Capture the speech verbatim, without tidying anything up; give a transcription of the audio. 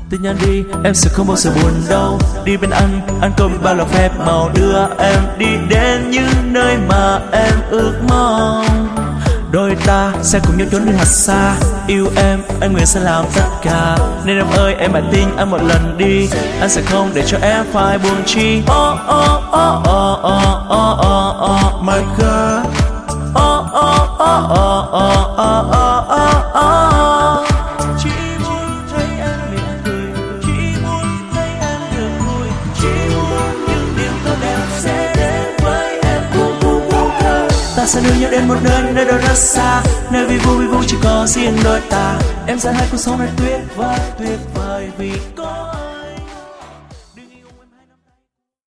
Tin nhắn đi, em sẽ không bao giờ buồn đâu. Đi bên anh, anh có biết bao là phép màu, đưa em đi đến những nơi mà em ước mong. Đôi ta sẽ cùng nhau trốn đi thật xa. Yêu em, anh nguyện sẽ làm tất cả. Nên em ơi, em hãy tin anh một lần đi. Anh sẽ không để cho em phải buồn chi. Oh oh oh oh oh oh oh oh my God. Oh oh oh oh oh oh oh oh oh. Chỉ muốn thấy em mỉm cười, chỉ muốn thấy em được vui, chỉ muốn những điều tốt đẹp sẽ đến với em. Ta sẽ đưa nhau đến một nơi, nơi đó rất xa, nơi vì vui vì vui chỉ có riêng đôi ta. Em sẽ hai cuộc sống này tuyệt vời, tuyệt vời vì